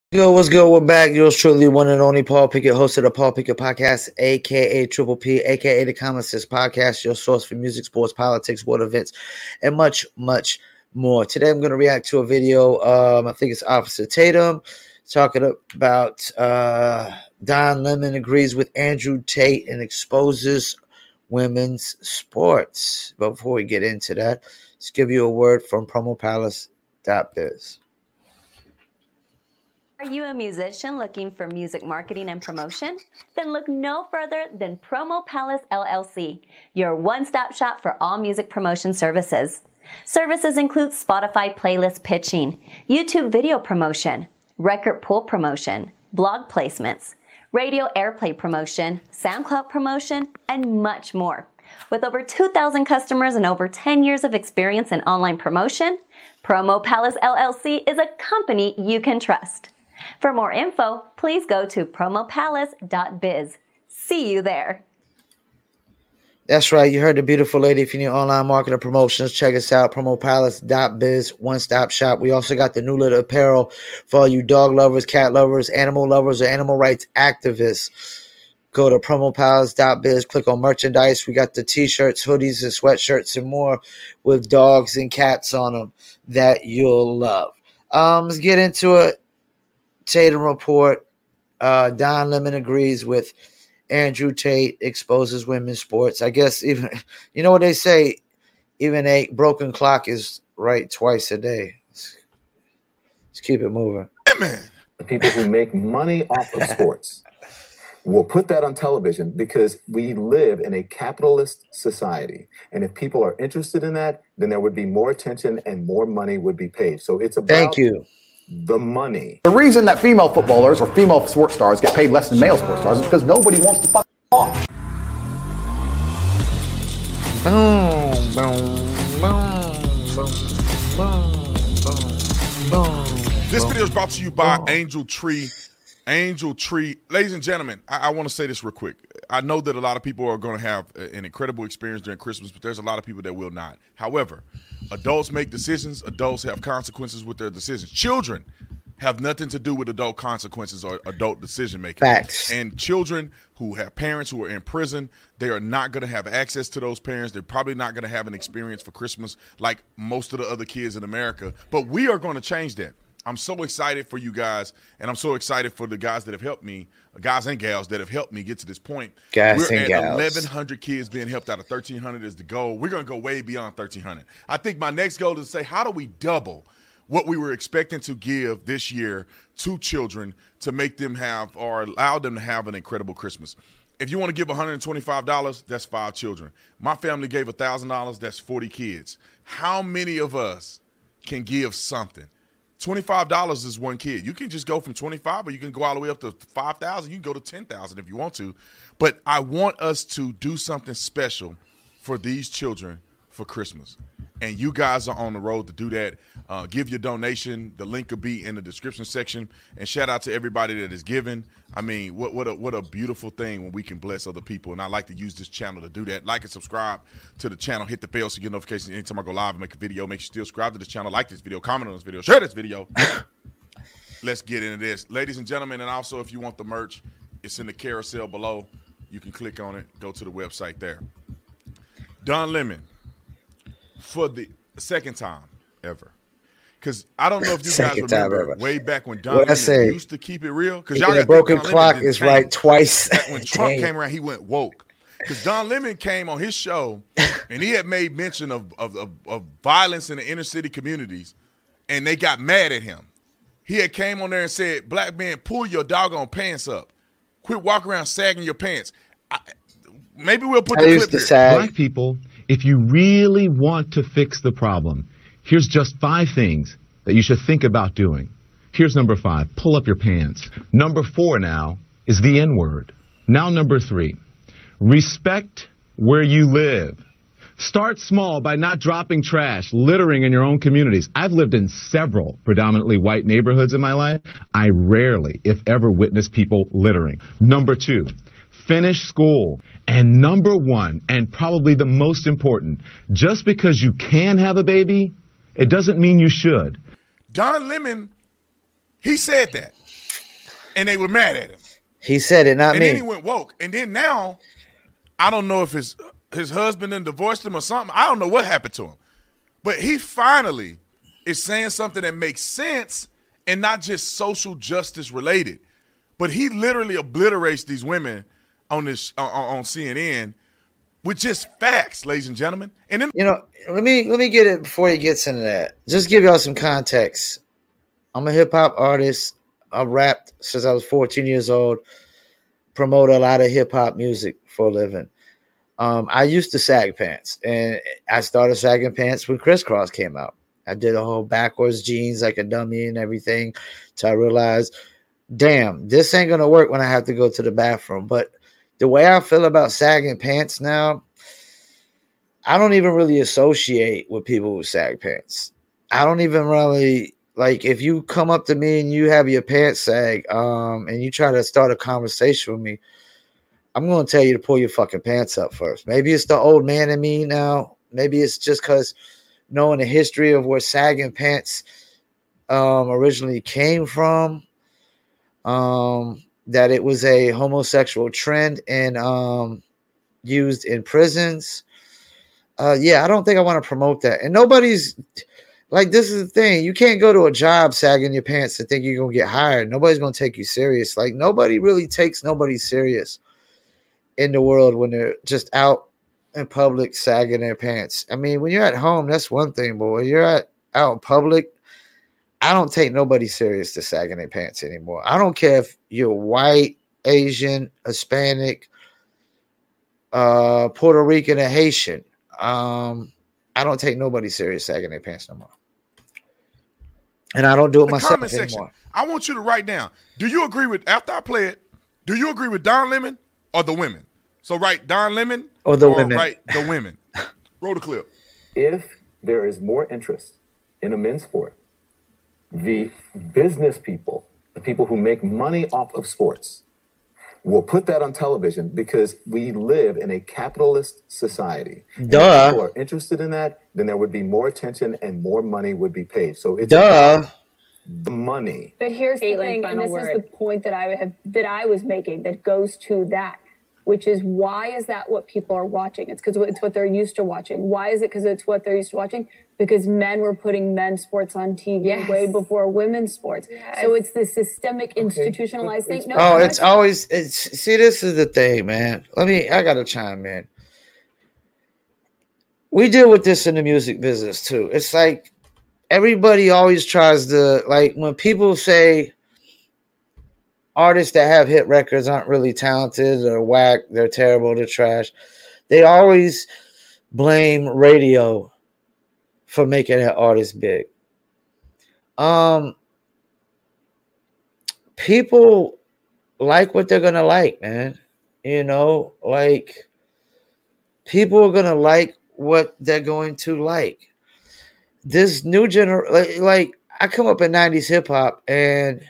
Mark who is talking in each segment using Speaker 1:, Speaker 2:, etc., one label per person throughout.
Speaker 1: Yo, what's good? We're back. Yours truly, one and only Paul Pickett, host of the Paul Pickett Podcast, aka Triple P, aka the Common Sense Podcast, your source for music, sports, politics, world events, and much, much more. Today, I'm going to react to a video. I think it's Officer Tatum talking about Don Lemon agrees with Andrew Tate and exposes women's sports. But before we get into that, let's give you a word from PromoPalace.biz.
Speaker 2: Are you a musician looking for music marketing and promotion? Then look no further than Promo Palace LLC, your one-stop shop for all music promotion services. Services include Spotify playlist pitching, YouTube video promotion, record pool promotion, blog placements, radio airplay promotion, SoundCloud promotion, and much more. With over 2,000 customers and over 10 years of experience in online promotion, Promo Palace LLC is a company you can trust. For more info, please go to promopalace.biz. See you there.
Speaker 1: That's right. You heard the beautiful lady. If you need online marketing promotions, check us out. Promopalace.biz, one-stop shop. We also got the new little apparel for all you dog lovers, cat lovers, or animal rights activists. Go to promopalace.biz, click on merchandise. We got the t-shirts, hoodies, and sweatshirts and more with dogs and cats on them that you'll love. Let's get into it. Tatum report. Don Lemon agrees with Andrew Tate, exposes women's sports. I guess even, you know what they say, even a broken clock is right twice a day. Let's keep it moving.
Speaker 3: The people who make money off of sports will put that on television because we live in a capitalist society. And if people are interested in that, then there would be more attention and more money would be paid. So it's about
Speaker 1: Thank you.
Speaker 3: The money.
Speaker 4: The reason that female footballers or female sports stars get paid less than male sports stars is because nobody wants to fuck off.
Speaker 1: Boom, boom, boom, boom, boom.
Speaker 5: This video is brought to you by Angel Tree. Angel Tree. Ladies and gentlemen, I want to say this real quick. I know that a lot of people are going to have an incredible experience during Christmas, but there's a lot of people that will not. However, adults make decisions. Adults have consequences with their decisions. Children have nothing to do with adult consequences or adult decision making.
Speaker 1: Facts.
Speaker 5: And children who have parents who are in prison, they are not going to have access to those parents. They're probably not going to have an experience for Christmas like most of the other kids in America. But we are going to change that. I'm so excited for you guys, and I'm so excited for the guys that have helped me, guys and gals that have helped me get to this point. We're at 1,100 kids being helped out of 1,300 is the goal. We're going to go way beyond 1,300. I think my next goal is to say, how do we double what we were expecting to give this year to children to make them have or allow them to have an incredible Christmas? If you want to give $125, that's 5 children. My family gave $1,000, that's 40 kids. How many of us can give something? $25 is one kid. You can just go from 25, or you can go all the way up to 5,000. You can go to 10,000 if you want to. But I want us to do something special for these children for Christmas. And you guys are on the road to do that. Give your donation. The link will be in the description section. And shout out to everybody that is giving. I mean, what a beautiful thing when we can bless other people. And I like to use this channel to do that. Like and subscribe to the channel. Hit the bell so you get notifications anytime I go live and make a video. Make sure you still subscribe to this channel. Like this video. Comment on this video. Share this video. Let's get into this. Ladies and gentlemen, and also if you want the merch, it's in the carousel below. You can click on it. Go to the website there. Don Lemon. For the second time ever. Because I don't know if you guys remember way back when Don Lemon used to keep it real. Because y'all got
Speaker 1: broken clock is right twice.
Speaker 5: When Trump came around, he went woke. Because Don Lemon came on his show and he had made mention of violence in the inner city communities, and they got mad at him. He had came on there and said, "Black men, pull your doggone pants up. Quit walking around sagging your pants." Maybe we'll put the clip here.
Speaker 6: Black people, if you really want to fix the problem, here's just 5 things that you should think about doing. Here's number 5, pull up your pants. Number 4 now is the N-word. Now number 3, respect where you live. Start small by not dropping trash, littering in your own communities. I've lived in several predominantly white neighborhoods in my life. I rarely, if ever, witness people littering. Number 2, finish school. And number 1, and probably the most important, just because you can have a baby, it doesn't mean you should.
Speaker 5: Don Lemon He said that, and they were mad at him.
Speaker 1: He said it, not
Speaker 5: and
Speaker 1: me.
Speaker 5: Then he went woke, and then now, I don't know if his husband then divorced him or something. I don't know what happened to him, but he finally is saying something that makes sense and not just social justice related. But he literally obliterates these women on this on CNN with just facts, ladies and gentlemen. And then,
Speaker 1: You know, let me get it before he gets into that. Just give y'all some context. I'm a hip hop artist. I've rapped since I was 14 years old. Promote a lot of hip hop music for a living. I used to sag pants, and I started sagging pants when Crisscross came out. I did a whole backwards jeans like a dummy and everything till I realized, damn, this ain't gonna work when I have to go to the bathroom. But the way I feel about sagging pants now, I don't even really associate with people who sag pants. I don't even really like if you come up to me and you have your pants sag, and you try to start a conversation with me, I'm gonna tell you to pull your fucking pants up first. Maybe it's the old man in me now. Maybe it's just because knowing the history of where sagging pants originally came from. That it was a homosexual trend and used in prisons. Yeah, I don't think I want to promote that. And nobody's like, this is the thing. You can't go to a job sagging your pants and think you're going to get hired. Nobody's going to take you serious. Like, nobody really takes nobody serious in the world when they're just out in public sagging their pants. I mean, when you're at home, that's one thing. But when you're out in public, I don't take nobody serious to sagging their pants anymore. I don't care if you're white, Asian, Hispanic, Puerto Rican, or Haitian. I don't take nobody serious sagging their pants no more. And I don't do it myself
Speaker 5: comment section,
Speaker 1: anymore.
Speaker 5: I want you to write down, do you agree with, after I play it, do you agree with Don Lemon or the women? So write Don Lemon
Speaker 1: or the women.
Speaker 5: Write the women. Roll the clip.
Speaker 3: If there is more interest in a men's sport, the business people, the people who make money off of sports, will put that on television because we live in a capitalist society. And if people are interested in that, then there would be more attention and more money would be paid. So it's about the money.
Speaker 7: But here's the thing, and this is the point that I was making that goes to that, which is, why is that what people are watching? It's because it's what they're used to watching. Why is it because it's what they're used to watching? Because men were putting men's sports on TV way before women's sports. Yes. So it's this systemic, institutionalized thing. No,
Speaker 1: it's always, see, this is the thing, man. I got to chime in. We deal with this in the music business too. It's like everybody always tries to, like, when people say artists that have hit records aren't really talented or whack, they're terrible, they're trash, they always blame radio for making that artist big. People like what they're gonna like, man. You know, like, people are gonna like what they're going to like. This new generation, like I come up in 90s hip hop, and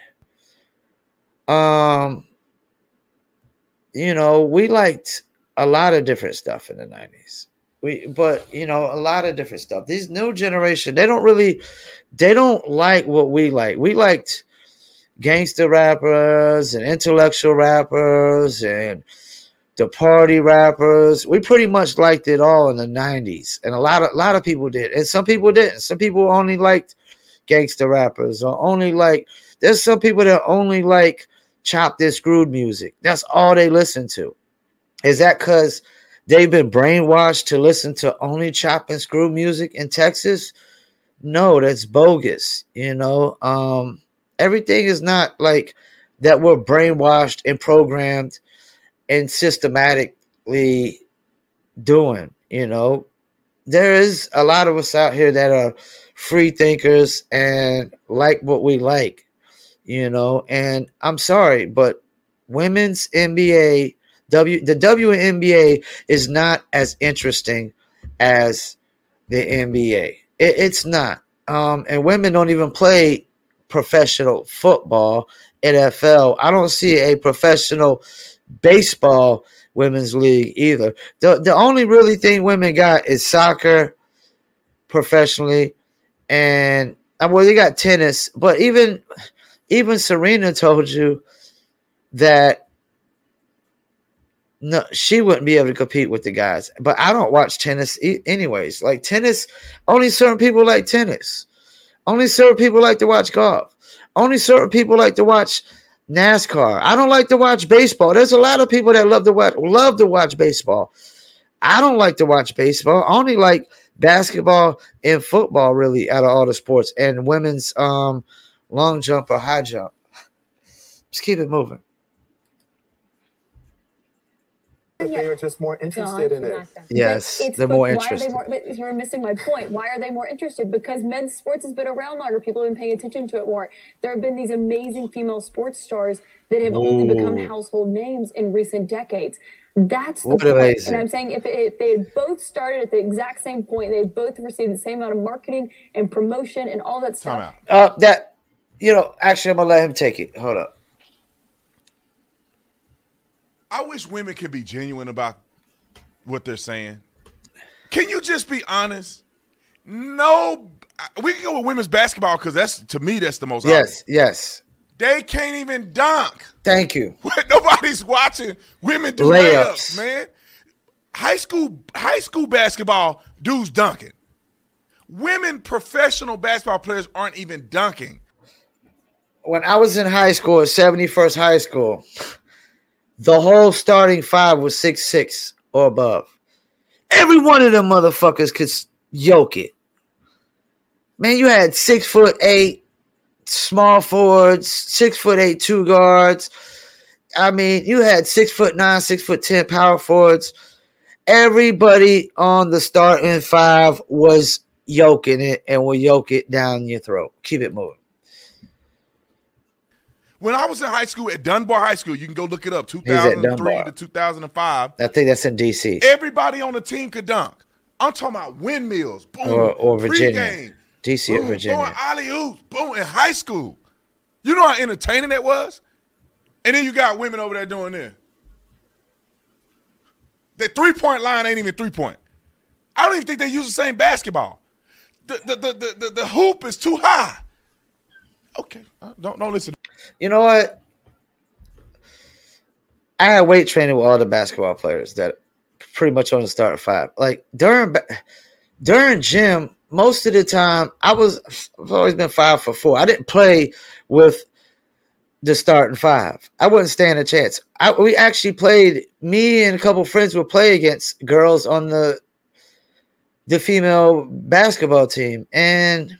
Speaker 1: you know, we liked a lot of different stuff in the 90s. But you know, a lot of different stuff. These new generation, they don't like what we like. We liked gangster rappers and intellectual rappers and the party rappers. We pretty much liked it all in the 90s. And a lot of people did. And some people didn't. Some people only liked gangster rappers, or only like, there's some people that only like chopped and screwed music. That's all they listen to. Is that because they've been brainwashed to listen to only chop and screw music in Texas? No, that's bogus. You know, everything is not like that. We're brainwashed and programmed and systematically doing. You know, there is a lot of us out here that are free thinkers and like what we like. You know, and I'm sorry, but women's NBA, the WNBA is not as interesting as the NBA. It's not. And women don't even play professional football, NFL. I don't see a professional baseball women's league either. The only really thing women got is soccer professionally, and well, they got tennis, but even even Serena told you that no, she wouldn't be able to compete with the guys. But I don't watch tennis anyways. Like tennis, only certain people like tennis. Only certain people like to watch golf. Only certain people like to watch NASCAR. I don't like to watch baseball. There's a lot of people that love to watch baseball. I don't like to watch baseball. I only like basketball and football, really, out of all the sports, and women's long jump or high jump. Just keep it moving.
Speaker 3: They are just more interested in it.
Speaker 1: Yes, they're more interested.
Speaker 7: But you're missing my point. Why are they more interested? Because men's sports has been around longer. People have been paying attention to it more. There have been these amazing female sports stars that have only become household names in recent decades. That's the point.
Speaker 1: Amazing.
Speaker 7: And I'm saying if they had both started at the exact same point, they had both received the same amount of marketing and promotion and all that stuff.
Speaker 1: Actually, I'm going to let him take it. Hold up.
Speaker 5: I wish women could be genuine about what they're saying. Can you just be honest? No, we can go with women's basketball because to me, that's the most obvious.
Speaker 1: Yes.
Speaker 5: They can't even dunk.
Speaker 1: Thank you.
Speaker 5: Nobody's watching women do layups, man. High school basketball, dudes dunking. Women professional basketball players aren't even dunking.
Speaker 1: When I was in high school, at 71st High School, the whole starting five was 6'6" or above. Every one of them motherfuckers could yoke it. Man, you had 6'8" small forwards, 6'8" two guards. I mean, you had 6'9", 6'10" power forwards. Everybody on the starting five was yoking it and will yoke it down your throat. Keep it moving.
Speaker 5: When I was in high school at Dunbar High School, you can go look it up, 2003 to 2005.
Speaker 1: I think that's in D.C.
Speaker 5: Everybody on the team could dunk. I'm talking about windmills, boom,
Speaker 1: or Virginia.
Speaker 5: Pregame,
Speaker 1: D.C. or Virginia.
Speaker 5: Throwing alley-oops, boom, in high school. You know how entertaining that was? And then you got women over there doing this. The three-point line ain't even three-point. I don't even think they use the same basketball. The hoop is too high. Okay, don't listen.
Speaker 1: You know what? I had weight training with all the basketball players that pretty much on the starting five. Like during gym, most of the time I've always been 5'4". I didn't play with the starting five. I wouldn't stand a chance. We actually played. Me and a couple friends would play against girls on the female basketball team, and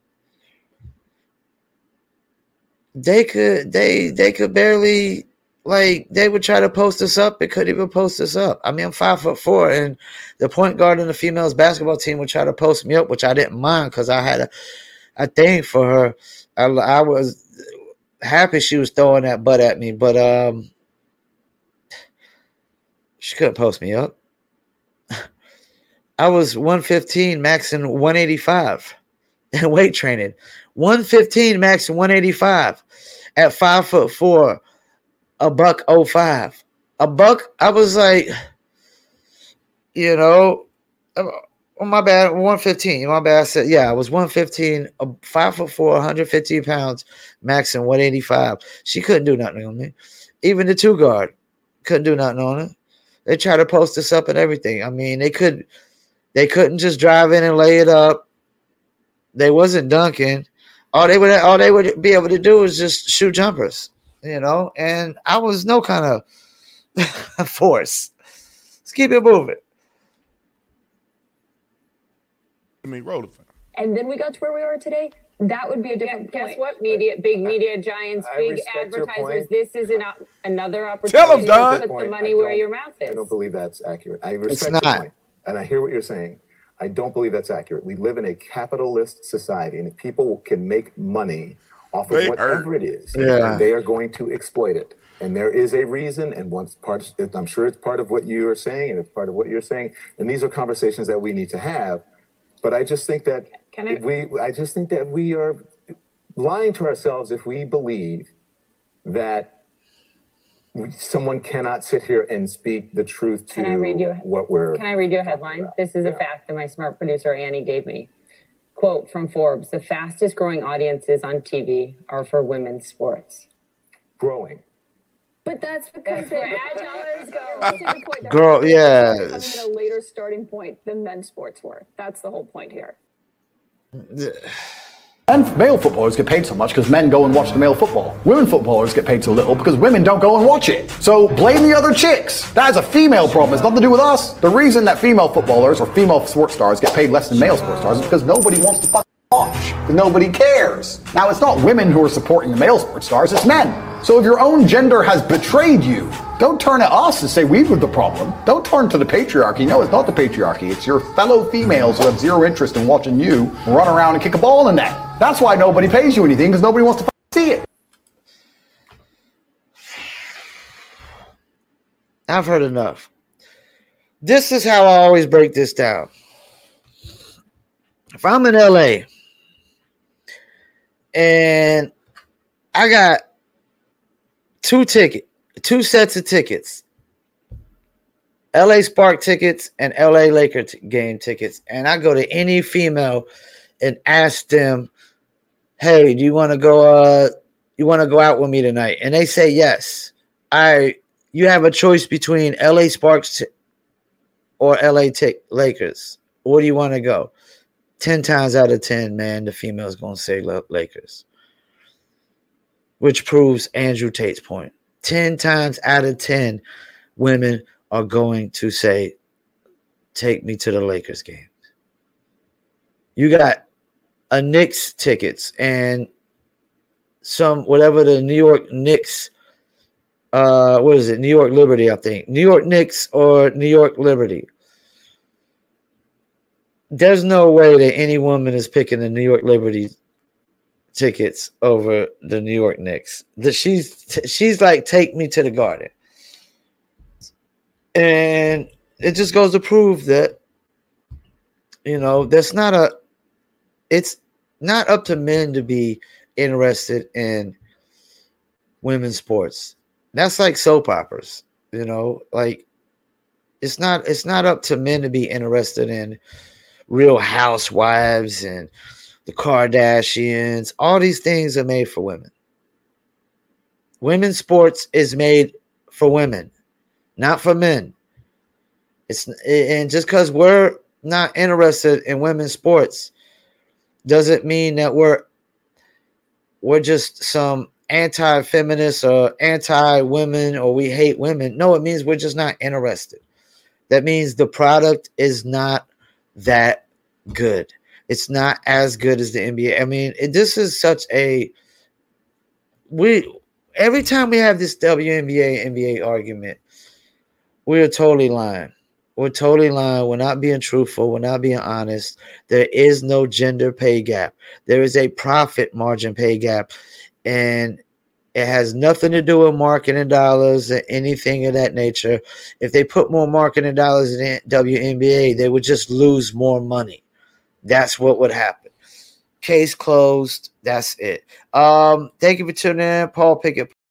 Speaker 1: they could barely, like, they would try to post us up. They couldn't even post us up. I mean, I'm 5'4", and the point guard on the females basketball team would try to post me up, which I didn't mind because I had a thing for her. I was happy she was throwing that butt at me, but she couldn't post me up. I was 115, maxing 185 in weight training. 115, maxing 185 at 5'4", $105. I was like, oh, my bad, 115. My bad. I said, I was 115, 5'4", 115 pounds, maxing 185. She couldn't do nothing on me. Even the two guard couldn't do nothing on her. They tried to post us up and everything. I mean, they couldn't just drive in and lay it up. They wasn't dunking. All they would be able to do is just shoot jumpers, and I was no kind of force. Let's keep it moving.
Speaker 7: And then we got to where we are today. That would be a different point.
Speaker 8: Guess what? Big media giants, big advertisers. This is another opportunity
Speaker 5: Tell them, Don.
Speaker 8: to put the money where your mouth is.
Speaker 3: I don't believe that's accurate. I respect your point, and I hear what you're saying. I don't believe that's accurate. We live in a capitalist society, and if people can make money off of whatever it is, they are going to exploit it. And there is a reason, and I'm sure it's part of what you are saying, and it's part of what you're saying. And these are conversations that we need to have. But I just think that we are lying to ourselves if we believe that someone cannot sit here and speak the truth to what we're.
Speaker 8: Can I read you a headline? This is a fact that my smart producer Annie gave me. quote from Forbes, the fastest growing audiences on TV are for women's sports.
Speaker 3: Growing.
Speaker 7: But that's because the ad dollars go.
Speaker 1: Girl, yeah.
Speaker 7: Coming at a later starting point than men's sports were. That's the whole point here.
Speaker 4: And male footballers get paid so much because men go and watch the male football. Women footballers get paid so little because women don't go and watch it. So blame the other chicks. That is a female problem. It's nothing to do with us. The reason that female footballers or female sports stars get paid less than male sports stars is because nobody wants to fucking watch. Because nobody cares. Now, it's not women who are supporting the male sports stars, it's men. So if your own gender has betrayed you, don't turn to us and say we were the problem. Don't turn to the patriarchy. No, it's not the patriarchy. It's your fellow females who have zero interest in watching you run around and kick a ball in the net. That's why nobody pays you anything, because nobody wants to see it.
Speaker 1: I've heard enough. This is how I always break this down. If I'm in LA and I got two sets of tickets, LA Spark tickets and LA Laker game tickets, and I go to any female and ask them, hey, do you want to go out with me tonight? And they say yes. You have a choice between LA Sparks or LA Lakers. Where do you want to go? 10 times out of 10, man, the female's going to say Lakers. Which proves Andrew Tate's point. 10 times out of 10, women are going to say, take me to the Lakers game. You got a Knicks tickets and whatever the New York Knicks, what is it? New York Liberty, I think. New York Knicks or New York Liberty. There's no way that any woman is picking the New York Liberty tickets over the New York Knicks. She's like, take me to the Garden. And it just goes to prove that, it's not up to men to be interested in women's sports. That's like soap operas, like it's not up to men to be interested in Real Housewives and the Kardashians. All these things are made for women. Women's sports is made for women, not for men. And just because we're not interested in women's sports doesn't mean that we're just some anti-feminist or anti-women or we hate women. No, it means we're just not interested. That means the product is not that good. It's not as good as the NBA. I mean, this is such a every time we have this WNBA NBA argument, we are totally lying. We're totally lying. We're not being truthful. We're not being honest. There is no gender pay gap. There is a profit margin pay gap. And it has nothing to do with marketing dollars or anything of that nature. If they put more marketing dollars in the WNBA, they would just lose more money. That's what would happen. Case closed. That's it. Thank you for tuning in. Paul Pickett.